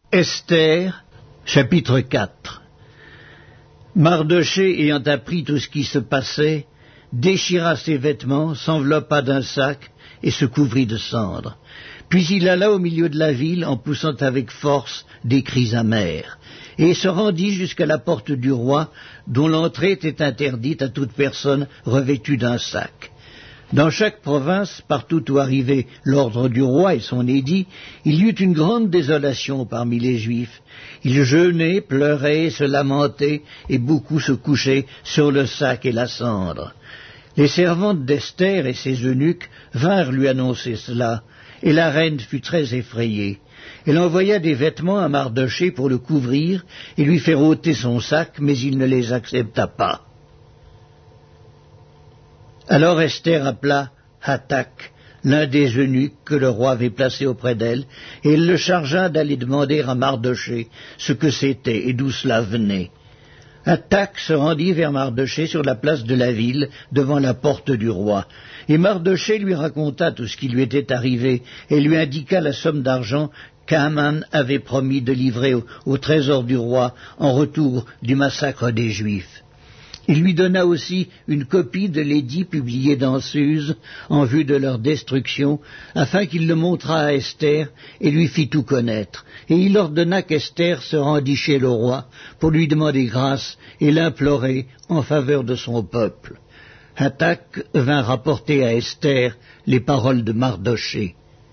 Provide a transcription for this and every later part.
Esther, chapitre 4. Mardochée, ayant appris tout ce qui se passait, déchira ses vêtements, s'enveloppa d'un sac et se couvrit de cendres. Puis il alla au milieu de la ville en poussant avec force des cris amers, et se rendit jusqu'à la porte du roi, dont l'entrée était interdite à toute personne revêtue d'un sac. Dans chaque province, partout où arrivait l'ordre du roi et son édit, il y eut une grande désolation parmi les Juifs. Ils jeûnaient, pleuraient, se lamentaient, et beaucoup se couchaient sur le sac et la cendre. Les servantes d'Esther et ses eunuques vinrent lui annoncer cela, et la reine fut très effrayée. Elle envoya des vêtements à Mardochée pour le couvrir et lui faire ôter son sac, mais il ne les accepta pas. Alors Esther appela Hattak, l'un des eunuques que le roi avait placé auprès d'elle, et elle le chargea d'aller demander à Mardochée ce que c'était et d'où cela venait. Hattak se rendit vers Mardochée sur la place de la ville, devant la porte du roi, et Mardochée lui raconta tout ce qui lui était arrivé, et lui indiqua la somme d'argent qu'Haman avait promis de livrer au trésor du roi en retour du massacre des Juifs. Il lui donna aussi une copie de l'édit publié dans Suse en vue de leur destruction, afin qu'il le montrât à Esther et lui fit tout connaître. Et il ordonna qu'Esther se rendît chez le roi pour lui demander grâce et l'implorer en faveur de son peuple. Hattak vint rapporter à Esther les paroles de Mardochée.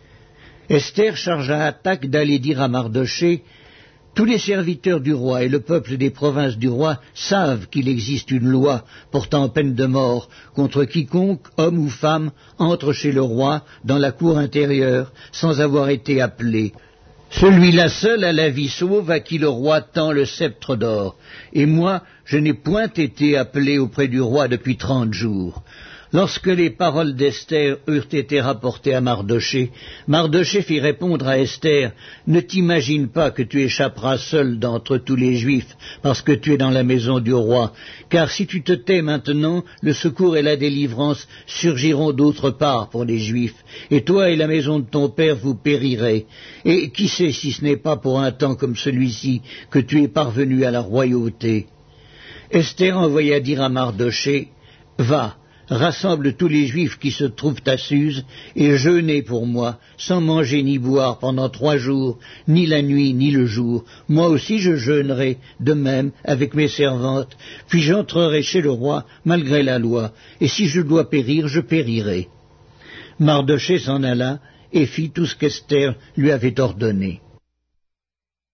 Esther chargea Hattak d'aller dire à Mardochée: tous les serviteurs du roi et le peuple des provinces du roi savent qu'il existe une loi portant peine de mort contre quiconque, homme ou femme, entre chez le roi dans la cour intérieure sans avoir été appelé. Celui-là seul a la vie sauve à qui le roi tend le sceptre d'or. Et moi, je n'ai point été appelé auprès du roi depuis 30 jours. Lorsque les paroles d'Esther eurent été rapportées à Mardochée, Mardochée fit répondre à Esther: ne t'imagine pas que tu échapperas seul d'entre tous les Juifs, parce que tu es dans la maison du roi, car si tu te tais maintenant, le secours et la délivrance surgiront d'autre part pour les Juifs, et toi et la maison de ton père vous périrez. Et qui sait si ce n'est pas pour un temps comme celui-ci que tu es parvenu à la royauté. Esther envoya dire à Mardochée: va, rassemble tous les Juifs qui se trouvent à Suse, et jeûnez pour moi, sans manger ni boire pendant 3 jours, ni la nuit ni le jour. Moi aussi je jeûnerai, de même avec mes servantes, puis j'entrerai chez le roi, malgré la loi, et si je dois périr, je périrai. Mardochée s'en alla, et fit tout ce qu'Esther lui avait ordonné.